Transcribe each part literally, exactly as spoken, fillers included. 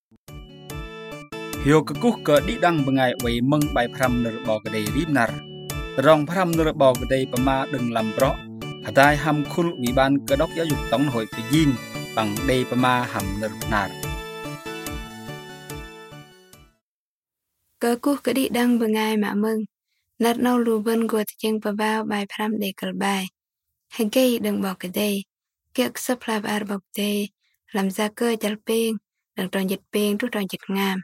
Hiyo kekuh ke di dang bengai wei meng bai pram ner bo kedai rimnar. Rong pram ner bo kedai pema deng lampro. Hadai ham khul wi ban kedok ya yuk tong hoi pe yin bang dei pema ham ner nar. Kekuh ke di dang bengai ma meng. Nat nau lu ben go tjeng pa bao bai pram de kal bai. Hagei deng bo kedai. Kiek seplap ar bo kedai. Lam za ke jal peng. Deng tròn dịch peng tu tròn dịch ngam.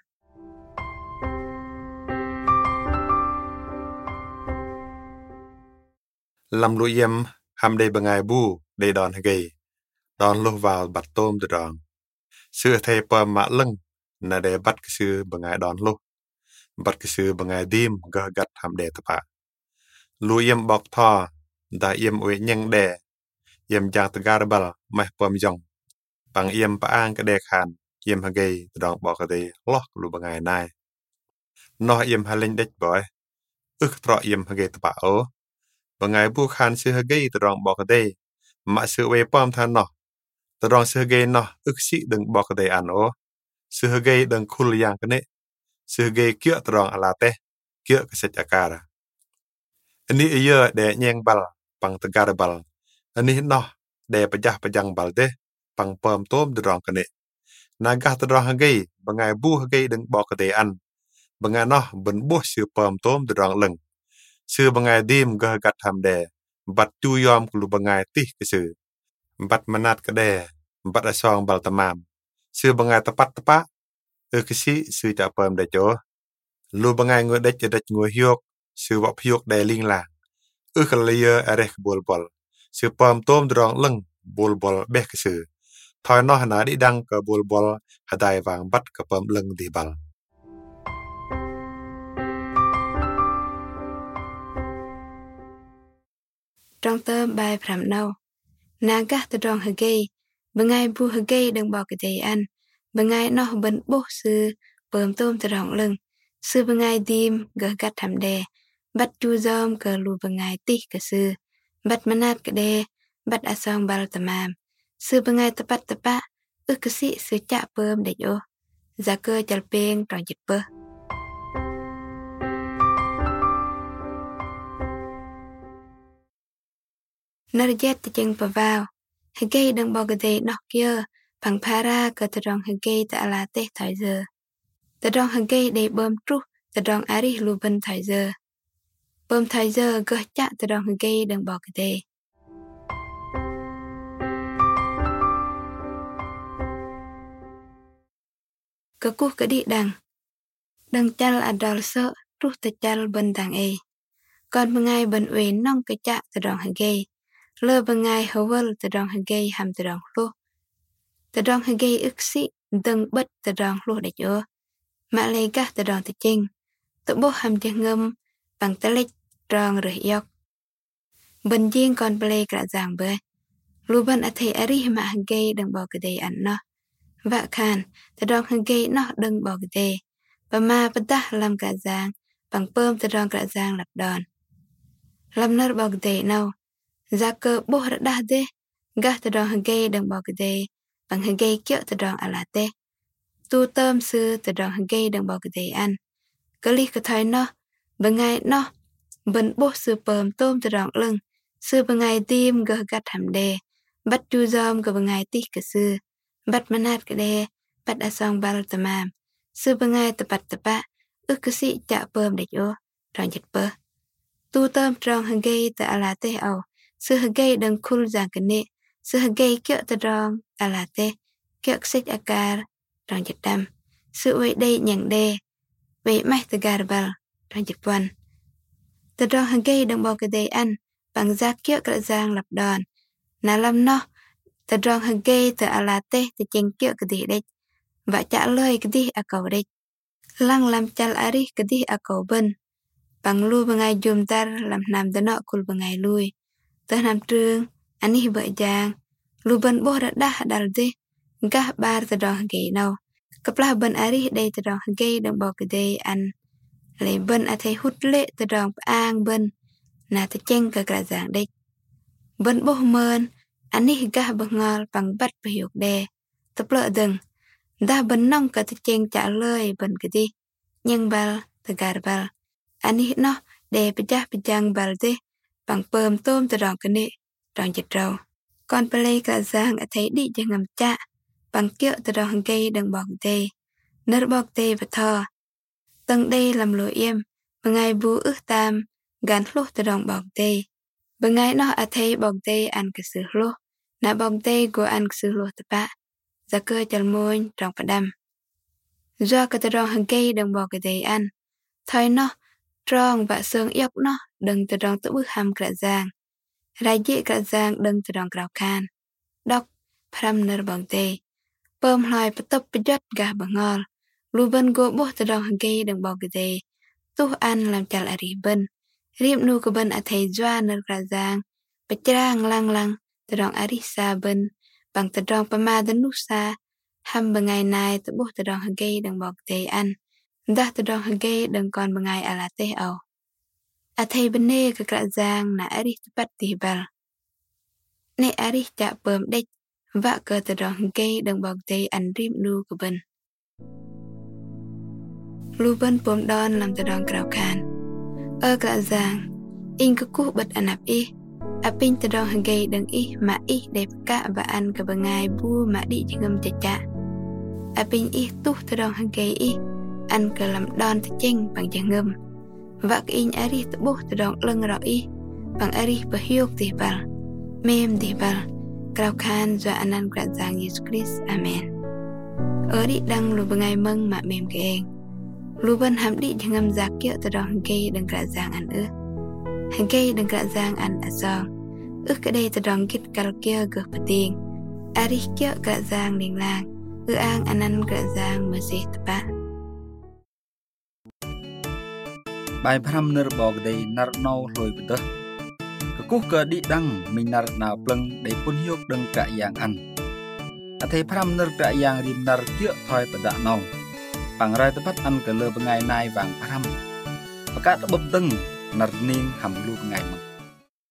Lam lu yem ham de bengai bu de don hagei. Don lu vào bat tom de dong. Sư thầy pa ma leng na de bat ke sư bengai don lu. Bat ke sư bengai dim ga gat ham de tapa. Lu yem bok tho da yem we nyeng de. Yem jang tegar bal meh pom jong. Bang yem pa ang ke de khan yem hagei de dong bok de loh lu bengai nai. Noh yem haleng dech boy. Uk tro yem hagei tapa o. Bengai bu khan sư hagei de dong bok de. Ma sư we pom than noh. De dong sư hagei noh uk si deng bok de an o. Sư hagei deng khul yang kene. Sư hagei kyo de dong alate. Kyo kesej akara. Ini iya de nyeng bal pang tegar bal. Ini noh de pejah pejang bal de pang pom tom de dong kene. Nagah de dong hagei bengai bu hagei deng bok de an. Bengai noh ben buh sư pom tom de dong leng. Sư bengai dim gah gat ham de. Bat tu yom kulu bengai tih ke sư. Bat manat ke de. Bat asong bal tamam. Sư bengai tepat tepak. Ơ kesi sư cha pom de jo. Lu bengai ngui dech dech ngui hiok. Sư wap hiok de ling lang. Ơ kalaya areh bol bol. Sư pom tom de dong leng. Bol bol beh ke sư. Thoi noh na di dang ke bol bol. Hadai vang bat ke pom leng di bal. Trong tơm bai pram nau. Nagah de dong hagei. Bengai bu hagei deng bo kedai an. Bengai noh ben boh sư pom tom de dong leng. Sư bengai dim gah gat ham de. Bat chu zom ke lu bengai tih ke sư. Bat manat ke de. Bat asong bal tamam. Sư bengai tepat tepak. Uk kesi sư cha pom de jo. Za ke jal peng tròn dịch pơ. Narjet tjeng pa vào. Hagei deng bo kedai noh kia. Pang para ke tedong hagei ta alate thai giờ. Tedong hagei de bom truh. Tedong arih lu ben thai giờ. Bom thai giờ gah cha tedong hagei deng bo kedai. Kekuh ke di dang. Deng chal adal so. Truh te chal ben dang e. Kon bengai ben we nong ke cha tedong hagei. Lơ bengai hawal tedong hagei ham tedong lu. Tedong hagei uksi deng bet tedong lu de jo. Ma le gah tedong te ching. Tự boh ham te ngâm bằng te lech tròn rửa yok. Ben jing kon play kra zang be. Lu ben athe ari ma hagei deng bo kedai an no. Vạ khan tedong hagei no deng bo kedai. Ba ma pedah lam kra zang bằng pom tedong kra zang lap don. Lam ner bo kedai nau. Za ke boh dah de. Gah tedong hagei deng bo kedai. Bằng hagei kyo tedong alate. Tu tơm sư tedong hagei deng bo kedai an. Kelih ke thoi no. Bengai no. Ben boh sư pom tom tedong leng. Sư bengai dim gah gat ham de. Bat chu zom ke bengai tih ke sư. Bat manat ke de. Bat asong bal tamam. Sư bengai tepat tepak. Uk kesi cha pom de jo. Tròn dịch pơ. Tu tơm trong hagei ta alate au. Sư hagei deng khul zang kene. Sư hagei kyo tedong alate. Kyo kesej akar. Tròn dịch dam. Sư we de nyang de. We meh tegar bal. Tròn dịch wan. Tedong hagei deng bo kedai an. Bang za kyo kra zang lap don. Na lam no. Tedong hagei ta alate te cheng kyo kedih dech. Và cha loy kedih akau dech. Lang lam chal arih kedih akau ben. Bang lu bengai jum tar lam nam dano kul bengai lui. Teh nam trương. Anih vợ giang. Lu ben boh dah dal de. Gah bar tedong hagei nau. Keplah ben arih day tedong hagei deng bo kedai an. Le ben athe hút lệ tedong paang ben. Na te cheng ke kra zang dech. Ben boh men. Anih gah bengol pang bat pahyuk de. Teplo deng. đã bên nông cả tự chênh trả lời bên cái đi nhưng bal từ gà bal anh ấy nó để bị chắc bị chăng bal đi bằng bơm tôm từ đòn cái nệ đòn chật trâu còn play cả giang ở thấy đi cho ngầm chạ bằng kiệu từ đòn cây đừng bọc tê nở bọc tê và thò tầng đây làm lối im mà ngày bú ước tam gắn lúc từ đòn bọc tê bằng ngày nó ở thấy bọc tê ăn cái sự lúc nà bọc tê của ăn cái sự lúc tập bạ ra cơ chal môi trong phần đâm do cái từ đòn hàng cây đừng bọc cái tê ăn thôi nó tròn và xương yốc nó đừng từ đòn tự bước hầm cả giang ra dễ cả giang đừng từ đòn cào can đọc pram nở bằng tê bơm loài bắt tập bắt giật gà bằng ngol lu bên gỗ bố từ đòn hàng cây đừng bọc cái tê tu ăn làm chả lại rì bên riêng nu của bên ở thầy doa nở cả giang bắt trang lăng lăng từ đòn arisa bên bằng từ đòn pama đến nút xa hầm bằng ngày này tự bố từ đòn hàng cây đừng bọc tê ăn đã từ đòn hàng cây đừng còn bằng ngày à là tê ẩu à thầy bên nê cái cả giang nà aris bắt tì bal nê aris chạ bơm đếch vạ cơ từ đòn hàng cây đừng bọc tê ăn riêng nu của bên lu bên bơm đòn làm từ đòn cào khan ơ cả giang in cái cú bật ăn áp y à pin từ đòn hàng cây đừng y mà y đẹp cả và ăn cả bằng ngày bu mà đi cho ngâm chạ chạ à pin y tu từ đòn hàng cây y ăn cả làm đòn từ chênh bằng chả ngâm và cái in ari tự bố từ đòn lưng rõ y bằng ari và hiếu tì bal mềm tì bal cào khan do anh ăn cả giang Jesus Christ Amen ở đi đăng lùi bằng ngày mừng mà mềm cái em lùi bên hàm đi cho ngâm giặc kiệu từ đòn hàng cây đừng cả giang ăn ư hàng cây đừng cả giang ăn ở giòn ước cái đây từ đòn kít cào kia gợp bà tiền ari kiệu cả giang đình làng ư an anh ăn cả giang mà dễ tập bạ bài pram nở bọc đầy nở nâu lôi bật cái cú cờ đi đăng mình nở nào pleng để pun hiok đừng cả yang ăn à thấy pram nở cả yang rim nở kia thôi bật đạn nâu bằng rai tập ăn cái lơ bằng ngày nay vàng pram và các bấm tưng nở ninh hầm lu ngày mà